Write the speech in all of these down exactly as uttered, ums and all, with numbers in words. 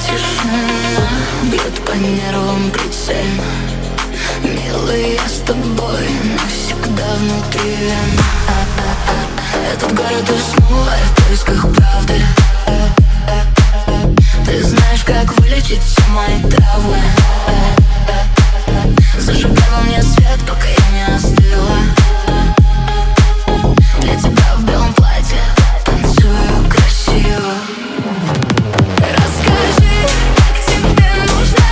Тишина бьет по нервам прицельно. Милый, я с тобой навсегда внутри. Этот город уснула в поисках правды. Ты знаешь, как вылечить все мои травмы. Зажигай во мне свет, пока я не остыла. Для тебя в белом платье танцую красиво. Расскажи, как тебе нужно.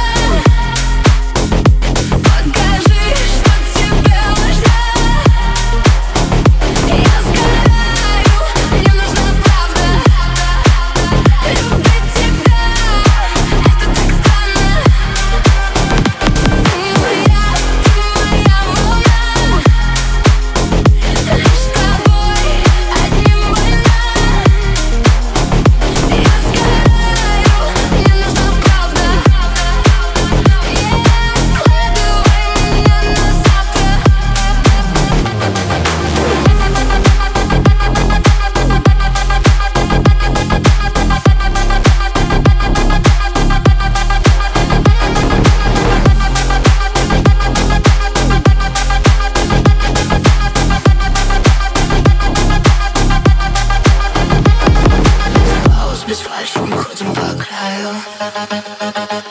Покажи, что тебе важно. Я сгораю, мне нужна правда. Любить тебя, это так странно. Ты моя, ты моя волна. Лишь с тобой одним больна. Я сгораю, мне нужна правда. Откладывай меня на завтра. Пауз без фальши, мы ходим по краю.